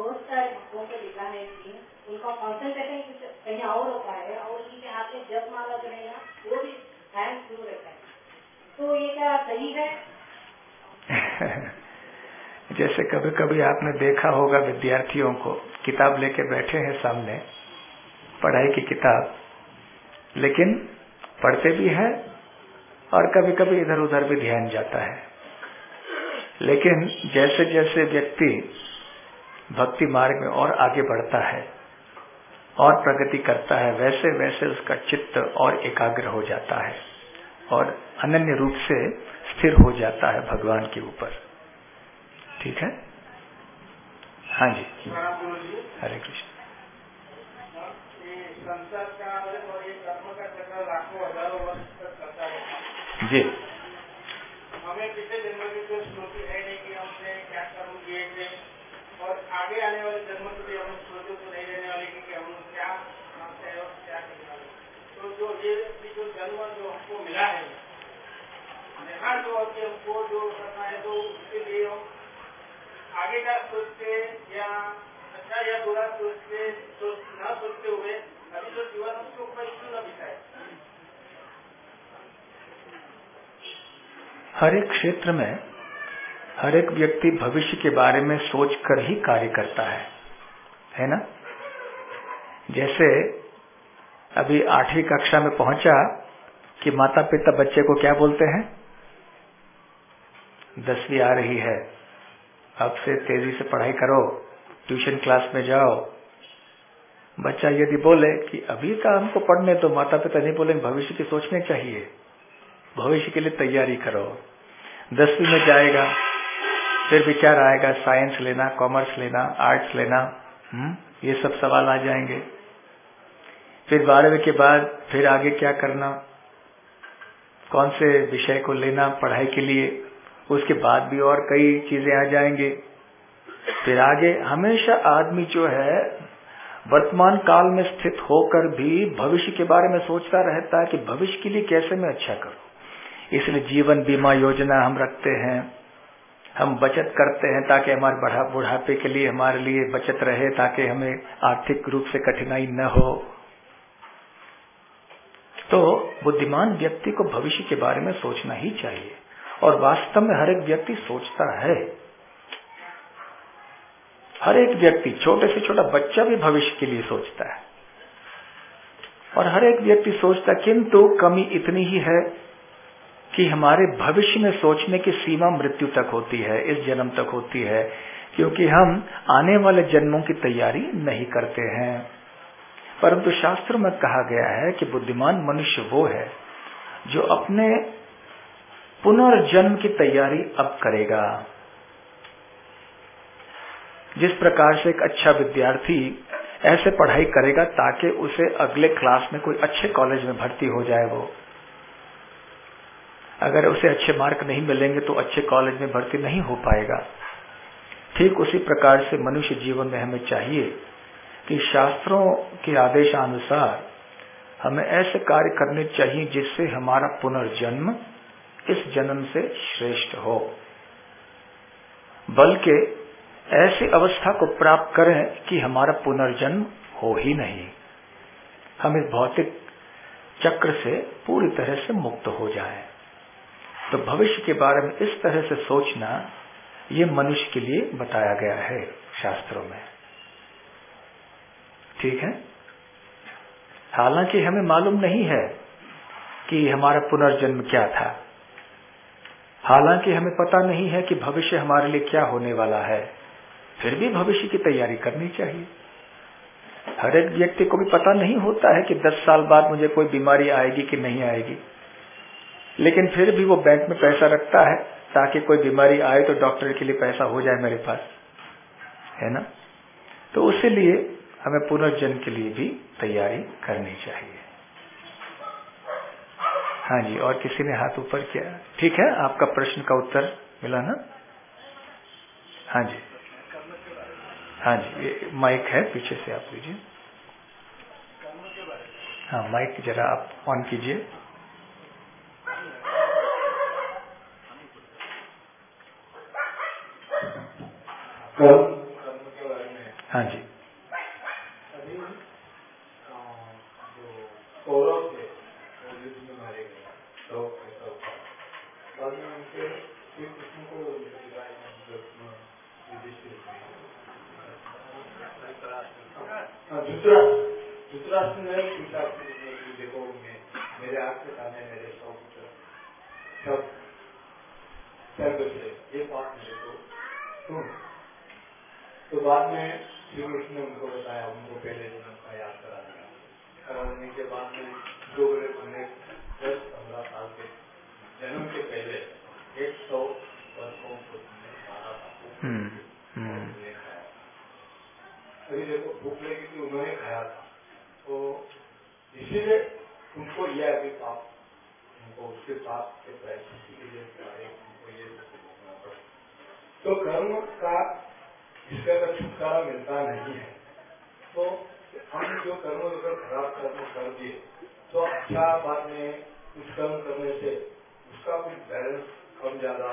बहुत सारे भक्तों को देखा है कि उनका कंसंट्रेशन कहीं और होता है और उनके हाथ में जप माला जो है ना वो भी ध्यान शुरू रहता है, तो ये क्या सही है? जैसे कभी कभी आपने देखा होगा विद्यार्थियों को किताब लेके बैठे हैं सामने, पढ़ाई की किताब, लेकिन पढ़ते भी हैं और कभी कभी इधर उधर भी ध्यान जाता है। लेकिन जैसे जैसे व्यक्ति भक्ति मार्ग में और आगे बढ़ता है और प्रगति करता है, वैसे वैसे उसका चित्त और एकाग्र हो जाता है और अनन्य रूप से स्थिर हो जाता है भगवान के ऊपर। ठीक है? हाँ जी, हरे कृष्ण। संसार का और ये कर्म का चक्र लाखों हजारों वर्ष तक चलता है जी। हमें पिछले जन्म की कोई स्मृति है नहीं कि हमने क्या कर्म किए थे, और आगे आने वाले जन्म की भी हमें स्मृति तो नहीं रहने वाली कि हम क्या करते हैं और क्या करने वाले। तो जो ये जो जन्म जो हमको मिला है, यहाँ जो अभी हमको जो करना है, तो उसके लिए हम आगे का सोचते या अच्छा या बुरा सोचते न सोचते हुए अभी जो जीवन उसके ऊपर क्यों न बिताए? हर एक क्षेत्र में हर एक व्यक्ति भविष्य के बारे में सोचकर ही कार्य करता है ना? जैसे अभी 8वीं कक्षा में पहुंचा कि माता पिता बच्चे को क्या बोलते हैं, 10वीं आ रही है, अब से तेजी से पढ़ाई करो, ट्यूशन क्लास में जाओ। बच्चा यदि बोले कि अभी का हमको पढ़ने तो माता पिता नहीं बोलेंगे, भविष्य की सोचने चाहिए, भविष्य के लिए तैयारी करो। 10वीं में जाएगा, फिर विचार आएगा साइंस लेना, कॉमर्स लेना, आर्ट्स लेना, ये सब सवाल आ जाएंगे। फिर 12वीं के बाद फिर आगे क्या करना, कौन से विषय को लेना पढ़ाई के लिए, उसके बाद भी और कई चीजें आ जाएंगे। फिर आगे हमेशा आदमी जो है वर्तमान काल में स्थित होकर भी भविष्य के बारे में सोचता रहता है कि भविष्य के लिए कैसे मैं अच्छा करूं। इसलिए जीवन बीमा योजना हम रखते हैं, हम बचत करते हैं ताकि हमारे बुढ़ापे के लिए हमारे लिए बचत रहे, ताकि हमें आर्थिक रूप से कठिनाई न हो। तो बुद्धिमान व्यक्ति को भविष्य के बारे में सोचना ही चाहिए, और वास्तव में हर एक व्यक्ति सोचता है। हर एक व्यक्ति, छोटे से छोटा बच्चा भी भविष्य के लिए सोचता है, और हर एक व्यक्ति सोचता है, किंतु कमी इतनी ही है कि हमारे भविष्य में सोचने की सीमा मृत्यु तक होती है, इस जन्म तक होती है, क्योंकि हम आने वाले जन्मों की तैयारी नहीं करते हैं। परंतु शास्त्रों में कहा गया है कि बुद्धिमान मनुष्य वो है जो अपने पुनर्जन्म की तैयारी अब करेगा। जिस प्रकार से एक अच्छा विद्यार्थी ऐसे पढ़ाई करेगा ताकि उसे अगले क्लास में कोई अच्छे कॉलेज में भर्ती हो जाए, वो अगर उसे अच्छे मार्क नहीं मिलेंगे तो अच्छे कॉलेज में भर्ती नहीं हो पाएगा। ठीक उसी प्रकार से मनुष्य जीवन में हमें चाहिए कि शास्त्रों के आदेशानुसार हमें ऐसे कार्य करने चाहिए जिससे हमारा पुनर्जन्म इस जन्म से श्रेष्ठ हो, बल्कि ऐसी अवस्था को प्राप्त करें कि हमारा पुनर्जन्म हो ही नहीं, हम इस भौतिक चक्र से पूरी तरह से मुक्त हो जाएं। तो भविष्य के बारे में इस तरह से सोचना, ये मनुष्य के लिए बताया गया है शास्त्रों में। ठीक है? हालांकि हमें मालूम नहीं है कि हमारा पुनर्जन्म क्या था, हालांकि हमें पता नहीं है कि भविष्य हमारे लिए क्या होने वाला है, फिर भी भविष्य की तैयारी करनी चाहिए। हर एक व्यक्ति को भी पता नहीं होता है कि 10 साल बाद मुझे कोई बीमारी आएगी कि नहीं आएगी, लेकिन फिर भी वो बैंक में पैसा रखता है ताकि कोई बीमारी आए तो डॉक्टर के लिए पैसा हो जाए मेरे पास, है ना? तो उसी लिए हमें पुनर्जन्म के लिए भी तैयारी करनी चाहिए। हाँ जी, और किसी ने हाथ ऊपर किया? ठीक है, आपका प्रश्न का उत्तर मिला ना? हाँ जी, हाँ जी, ये माइक है, पीछे से आप लीजिए। हाँ, माइक जरा आप ऑन कीजिए। कर्म के बारे में धृतराष्ट्र ने पूछा, देखो मेरे आँख के सामने मेरे 100 पुत्र सब स्वर्ग से, ये बात मेरे को सुन। तो बाद में श्री कृष्ण ने उनको बताया, उनको पहले जन्म का याद करा दिया। कराने के बाद में जो उन्हें 10-15 साल के जन्म के पहले 100 वर्षों को मारा था। अभी देखो भूख लगी थी, उन्होंने खाया था, तो इसीलिए उनको यह अभी पाप, उनको उसके पाप के प्रायश्चित के लिए उनको ये भोगना पड़ा। तो कर्म का इसका छुटकारा मिलता नहीं है। तो हम जो कर्म अगर खराब कर्म कर दिए तो अच्छा बाद में कुछ कर्म करने से उसका कुछ बैलेंस कम ज्यादा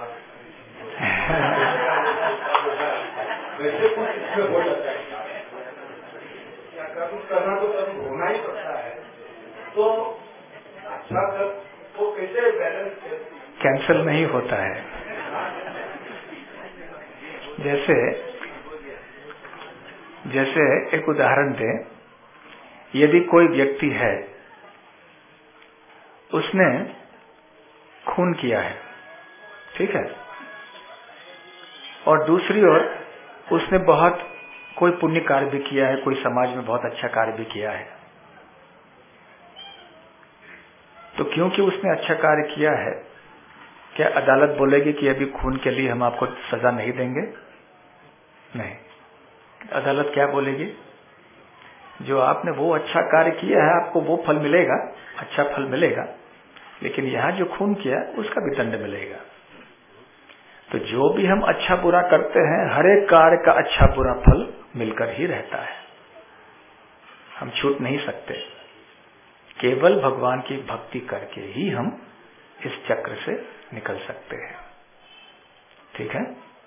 वैसे कुछ इसमें हो जाता है। क्या कर्म करना तो कर्म होना ही पड़ता है, तो अच्छा कर्म वो कैसे बैलेंस कैंसल नहीं होता है। जैसे एक उदाहरण दें, यदि कोई व्यक्ति है, उसने खून किया है, ठीक है, और दूसरी ओर उसने बहुत कोई पुण्य कार्य भी किया है, कोई समाज में बहुत अच्छा कार्य भी किया है, तो क्योंकि उसने अच्छा कार्य किया है, क्या अदालत बोलेगी कि अभी खून के लिए हम आपको सजा नहीं देंगे? नहीं। अदालत क्या बोलेगी? जो आपने वो अच्छा कार्य किया है आपको वो फल मिलेगा, अच्छा फल मिलेगा, लेकिन यहाँ जो खून किया उसका भी दंड मिलेगा। तो जो भी हम अच्छा बुरा करते हैं, हर एक कार्य का अच्छा बुरा फल मिलकर ही रहता है, हम छूट नहीं सकते। केवल भगवान की भक्ति करके ही हम इस चक्र से निकल सकते हैं। ठीक है?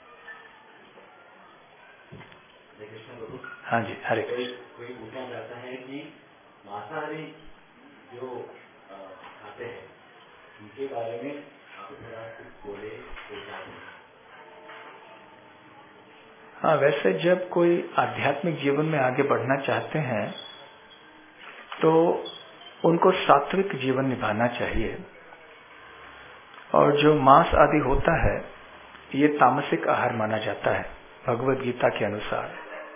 हाँ जी, हरे कोई पूछना चाहता है कि मांसाहारी जो खाते हैं उनके बारे में आप थोड़ा कुछ बोले तो जाने। हाँ, वैसे जब कोई आध्यात्मिक जीवन में आगे बढ़ना चाहते हैं तो उनको सात्विक जीवन निभाना चाहिए, और जो मांस आदि होता है ये तामसिक आहार माना जाता है भगवद गीता के अनुसार।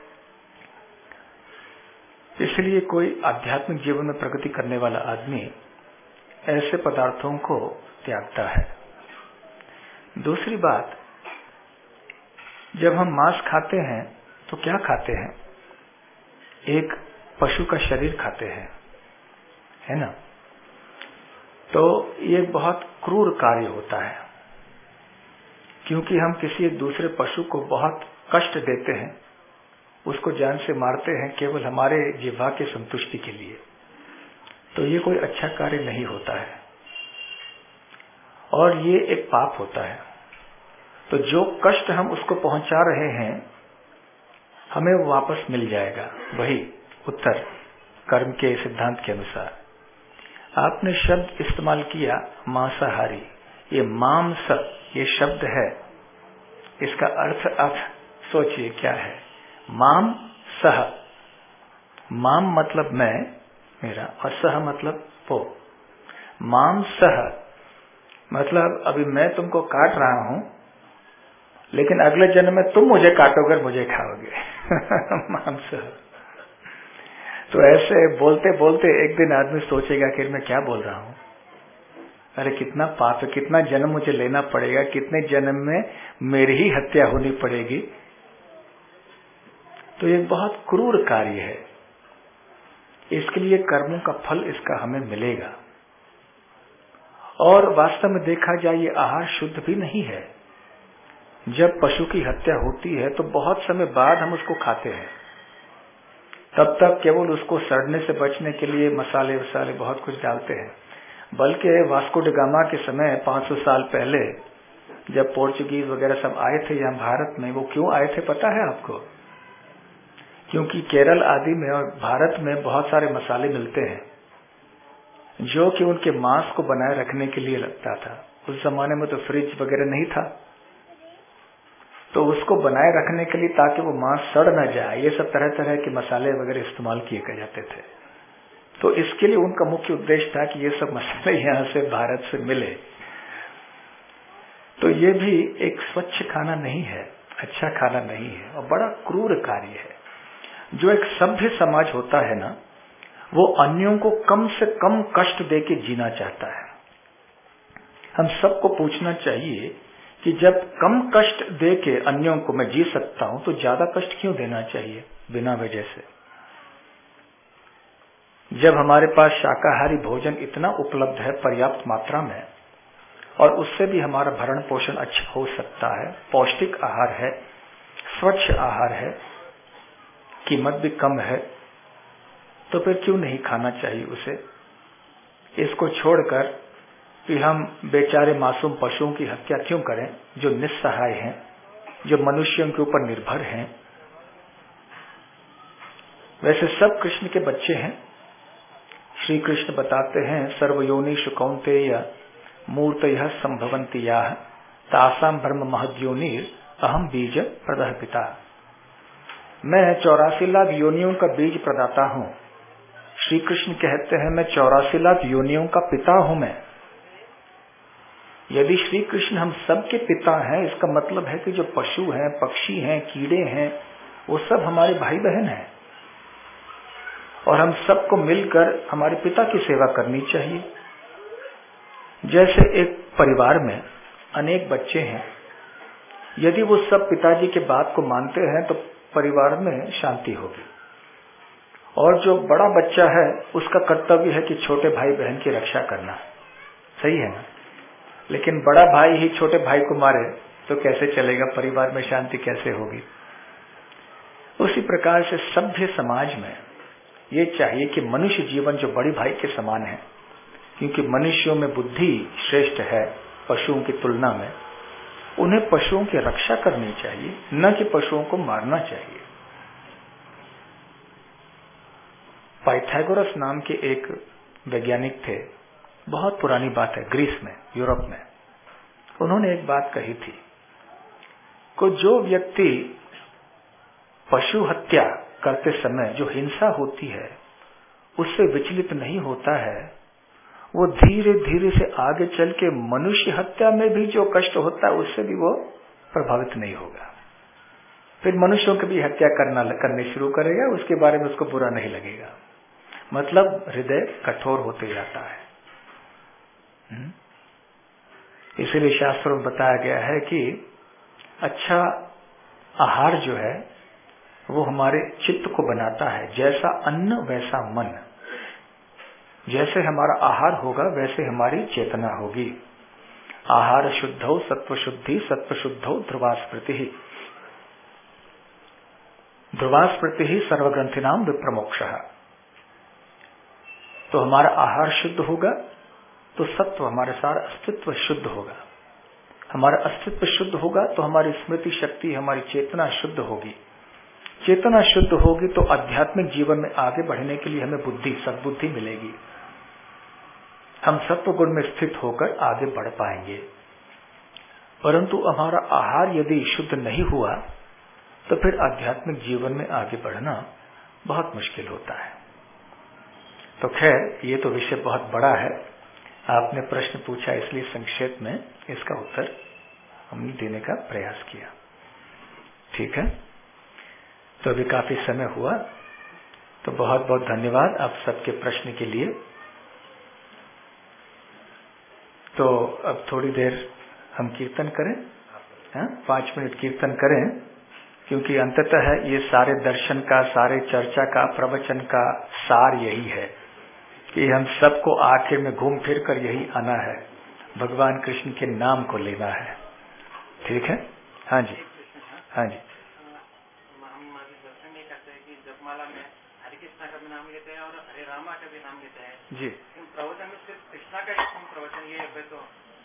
इसलिए कोई आध्यात्मिक जीवन में प्रगति करने वाला आदमी ऐसे पदार्थों को त्यागता है। दूसरी बात, जब हम मांस खाते हैं तो क्या खाते हैं? एक पशु का शरीर खाते हैं, है ना? तो ये बहुत क्रूर कार्य होता है, क्योंकि हम किसी एक दूसरे पशु को बहुत कष्ट देते हैं, उसको जान से मारते हैं केवल हमारे जिह्वा के संतुष्टि के लिए। तो ये कोई अच्छा कार्य नहीं होता है, और ये एक पाप होता है। तो जो कष्ट हम उसको पहुंचा रहे हैं हमें वो वापस मिल जाएगा। वही उत्तर कर्म के सिद्धांत के अनुसार। आपने शब्द इस्तेमाल किया मांसाहारी, ये मांस ये शब्द है, इसका अर्थ आप सोचिए क्या है? माम सह, माम मतलब मैं, मेरा, और सह मतलब वो। माम सह मतलब अभी मैं तुमको काट रहा हूं, लेकिन अगले जन्म में तुम मुझे काटोगे, मुझे खाओगे। माम सह। तो ऐसे बोलते बोलते एक दिन आदमी सोचेगा कि मैं क्या बोल रहा हूं, अरे कितना पाप है, कितना जन्म मुझे लेना पड़ेगा, कितने जन्म में मेरी ही हत्या होनी पड़ेगी। तो ये बहुत क्रूर कार्य है। इसके लिए कर्मों का फल इसका हमें मिलेगा। और वास्तव में देखा जाए ये आहार शुद्ध भी नहीं है। जब पशु की हत्या होती है तो बहुत समय बाद हम उसको खाते हैं, तब तक केवल उसको सड़ने से बचने के लिए मसाले वसाले बहुत कुछ डालते हैं। बल्कि वास्को डी गामा के समय 500 साल पहले जब पोर्चुगीज वगैरह सब आए थे यहाँ भारत में, वो क्यों आए थे पता है आपको? क्योंकि केरल आदि में और भारत में बहुत सारे मसाले मिलते हैं जो कि उनके मांस को बनाए रखने के लिए लगता था। उस जमाने में तो फ्रिज वगैरह नहीं था, तो उसको बनाए रखने के लिए ताकि वो मांस सड़ न जाए, ये सब तरह तरह के मसाले वगैरह इस्तेमाल किए जाते थे। तो इसके लिए उनका मुख्य उद्देश्य था कि ये सब मसाले यहाँ से भारत से मिले। तो ये भी एक स्वच्छ खाना नहीं है, अच्छा खाना नहीं है और बड़ा क्रूर कार्य है। जो एक सभ्य समाज होता है ना, वो अन्यों को कम से कम कष्ट देके जीना चाहता है। हम सबको पूछना चाहिए कि जब कम कष्ट देके अन्यों को मैं जी सकता हूं तो ज्यादा कष्ट क्यों देना चाहिए बिना वजह से। जब हमारे पास शाकाहारी भोजन इतना उपलब्ध है पर्याप्त मात्रा में और उससे भी हमारा भरण पोषण अच्छा हो सकता है, पौष्टिक आहार है, स्वच्छ आहार है, कीमत भी कम है, तो फिर क्यों नहीं खाना चाहिए उसे। इसको छोड़कर कि हम बेचारे मासूम पशुओं की हत्या क्यों करें जो निस्सहाय हैं, जो मनुष्यों के ऊपर निर्भर हैं। वैसे सब कृष्ण के बच्चे हैं। श्री कृष्ण बताते हैं सर्वयोनिषु कौन्तेय मूर्तयः संभवन्ति याः तासां ब्रह्म महद्योनिर अहम बीज प्रदः पिता। मैं 84 लाख योनियों का बीज प्रदाता हूं। श्री कृष्ण कहते हैं मैं 84 लाख योनियों का पिता हूं। मैं यदि श्री कृष्ण हम सबके पिता हैं, इसका मतलब है कि जो पशु हैं, पक्षी हैं, कीड़े हैं, वो सब हमारे भाई बहन हैं और हम सबको मिलकर हमारे पिता की सेवा करनी चाहिए। जैसे एक परिवार में अनेक बच्चे हैं, यदि वो सब पिताजी के बात को मानते हैं तो परिवार में शांति होगी। और जो बड़ा बच्चा है उसका कर्तव्य है कि छोटे भाई बहन की रक्षा करना, सही है ना। लेकिन बड़ा भाई ही छोटे भाई को मारे तो कैसे चलेगा, परिवार में शांति कैसे होगी। उसी प्रकार से सभ्य समाज में ये चाहिए कि मनुष्य जीवन जो बड़ी भाई के समान है, क्योंकि मनुष्यों में बुद्धि श्रेष्ठ है पशुओं की तुलना में, उन्हें पशुओं की रक्षा करनी चाहिए, न कि पशुओं को मारना चाहिए। पाइथागोरस नाम के एक वैज्ञानिक थे, बहुत पुरानी बात है, ग्रीस में, यूरोप में। उन्होंने एक बात कही थी कि जो व्यक्ति पशु हत्या करते समय जो हिंसा होती है उससे विचलित नहीं होता है, वो धीरे धीरे से आगे चल के मनुष्य हत्या में भी जो कष्ट होता है उससे भी वो प्रभावित नहीं होगा। फिर मनुष्यों की भी हत्या करने शुरू करेगा, उसके बारे में उसको बुरा नहीं लगेगा। मतलब हृदय कठोर होते जाता है। इसीलिए शास्त्रों में बताया गया है कि अच्छा आहार जो है वो हमारे चित्त को बनाता है। जैसा अन्न वैसा मन, जैसे हमारा आहार होगा वैसे हमारी चेतना होगी। आहार शुद्धौ सत्व शुद्धि, सत्व शुद्धौ ध्रुवा स्मृति, ध्रुवा स्मृति ही सर्वग्रंथिनाम विप्रमोक्षः। तो हमारा आहार शुद्ध होगा तो सत्व, हमारे सारा अस्तित्व शुद्ध होगा। हमारा अस्तित्व शुद्ध होगा तो हमारी स्मृति शक्ति, हमारी चेतना शुद्ध होगी। चेतना शुद्ध होगी तो आध्यात्मिक जीवन में आगे बढ़ने के लिए हमें बुद्धि, सद्बुद्धि मिलेगी। हम सत्व गुण में स्थित होकर आगे बढ़ पाएंगे। परंतु हमारा आहार यदि शुद्ध नहीं हुआ तो फिर आध्यात्मिक जीवन में आगे बढ़ना बहुत मुश्किल होता है। तो खैर, ये तो विषय बहुत बड़ा है। आपने प्रश्न पूछा इसलिए संक्षेप में इसका उत्तर हमने देने का प्रयास किया। ठीक है, तो अभी काफी समय हुआ, तो बहुत बहुत धन्यवाद आप सबके प्रश्न के लिए। तो अब थोड़ी देर हम कीर्तन करें, 5 मिनट कीर्तन करें, क्योंकि अंततः ये सारे दर्शन का, सारे चर्चा का, प्रवचन का सार यही है कि हम सबको आखिर में घूम फिर कर यही आना है, भगवान कृष्ण के नाम को लेना है। ठीक है? हाँ जी, हाँ जी। हम दर्शन नहीं करते हैं कि जपमाला में हरे कृष्णा का भी नाम लेते हैं और हरे रामा का भी नाम लेते हैं जी। प्रवचन में सिर्फ कृष्णा का ही प्रवचन ये है तो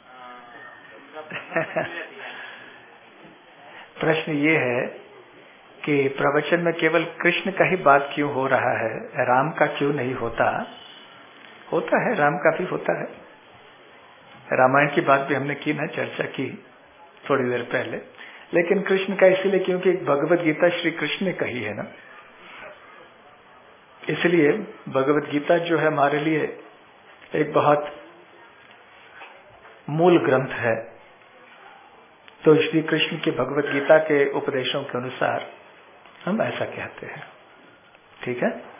प्रश्न ये है कि प्रवचन में केवल कृष्ण का ही बात क्यों हो रहा है, राम का क्यों नहीं होता? होता है, राम का भी होता है। रामायण की बात भी हमने की ना, चर्चा की थोड़ी देर पहले। लेकिन कृष्ण का इसलिए क्योंकि भगवत गीता श्री कृष्ण ने कही है ना, इसलिए भगवत गीता जो है हमारे लिए एक बहुत मूल ग्रंथ है। तो श्री कृष्ण की भगवत गीता के उपदेशों के अनुसार हम ऐसा कहते हैं। ठीक है।